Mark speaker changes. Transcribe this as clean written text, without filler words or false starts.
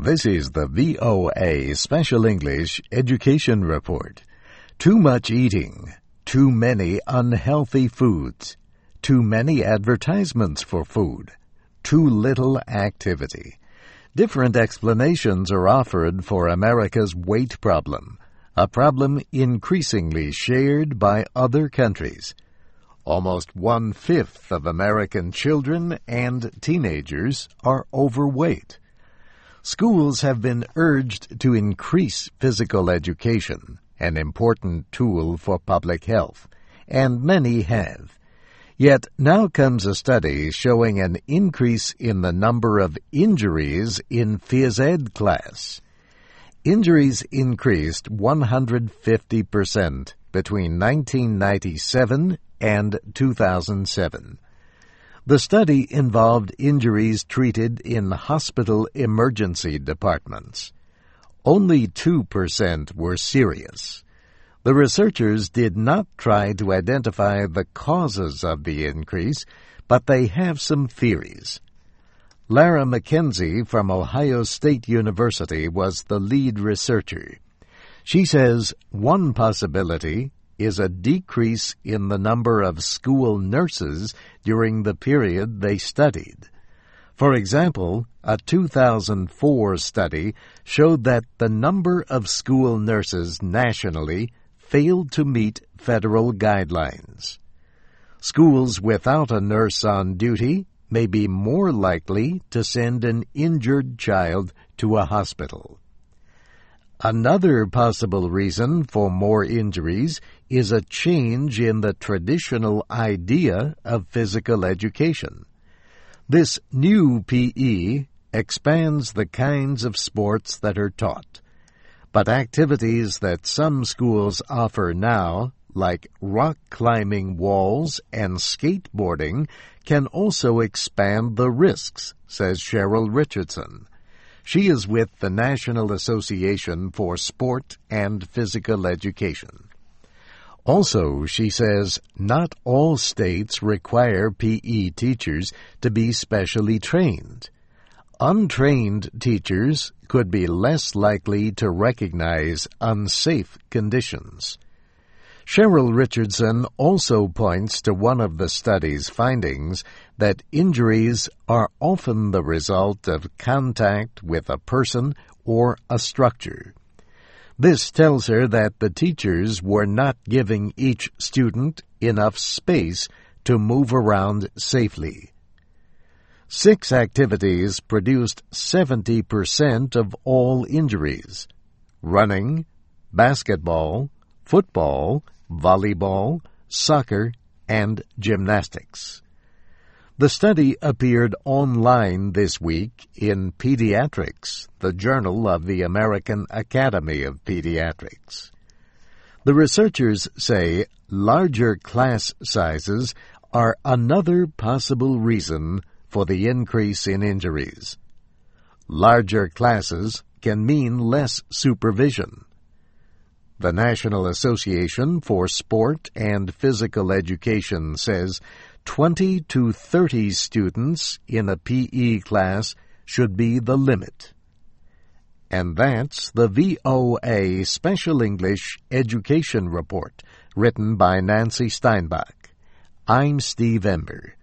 Speaker 1: This is the VOA Special English Education Report. Too much eating, too many unhealthy foods, too many advertisements for food, too little activity. Different explanations are offered for America's weight problem, a problem increasingly shared by other countries. Almost 1/5 of American children and teenagers are overweight. Schools have been urged to increase physical education, an important tool for public health, and many have. Yet now comes a study showing an increase in the number of injuries in phys ed class. Injuries increased 150% between 1997 and 2007. The study involved injuries treated in hospital emergency departments. Only 2% were serious. The researchers did not try to identify the causes of the increase, but they have some theories. Lara McKenzie from Ohio State University was the lead researcher. She says one possibility is a decrease in the number of school nurses during the period they studied. For example, a 2004 study showed that the number of school nurses nationally failed to meet federal guidelines. Schools without a nurse on duty may be more likely to send an injured child to a hospital. Another possible reason for more injuries is a change in the traditional idea of physical education. This new PE expands the kinds of sports that are taught, but activities that some schools offer now, like rock climbing walls and skateboarding, can also expand the risks, says Cheryl Richardson. She is with the National Association for Sport and Physical Education. Also, she says, not all states require PE teachers to be specially trained. Untrained teachers could be less likely to recognize unsafe conditions. Cheryl Richardson also points to one of the study's findings that injuries are often the result of contact with a person or a structure. This tells her that the teachers were not giving each student enough space to move around safely. 6 activities produced 70% of all injuries: running, basketball, football, volleyball, soccer, and gymnastics. The study appeared online this week in Pediatrics, the Journal of the American Academy of Pediatrics. The researchers say larger class sizes are another possible reason for the increase in injuries. Larger classes can mean less supervision. The National Association for Sport and Physical Education says 20 to 30 students in a PE class should be the limit. And that's the VOA Special English Education Report, written by Nancy Steinbach. I'm Steve Ember.